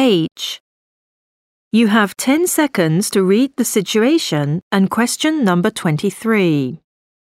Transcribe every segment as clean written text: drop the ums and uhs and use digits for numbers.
H. You have 10 seconds to read the situation and question number 23.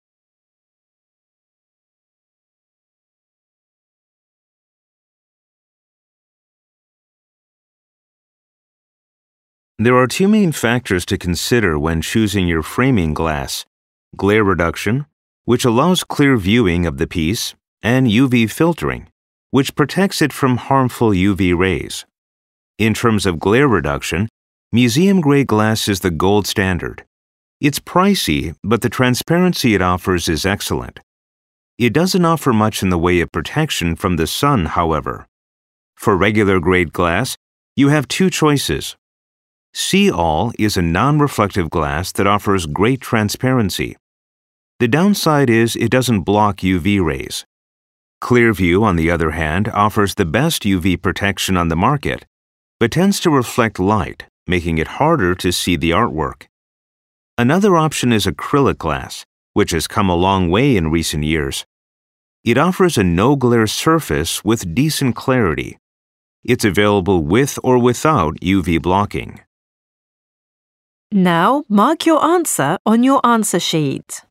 There are two main factors to consider when choosing your framing glass: glare reduction, which allows clear viewing of the piece, and UV filtering, which protects it from harmful UV rays. In terms of glare reduction, museum-grade glass is the gold standard. It's pricey, but the transparency it offers is excellent. It doesn't offer much in the way of protection from the sun, however. For regular grade glass, you have two choices. See-All is a non-reflective glass that offers great transparency. The downside is it doesn't block UV rays. Clearview, on the other hand, offers the best UV protection on the market, but tends to reflect light, making it harder to see the artwork. Another option is acrylic glass, which has come a long way in recent years. It offers a no-glare surface with decent clarity. It's available with or without UV blocking. Now mark your answer on your answer sheet.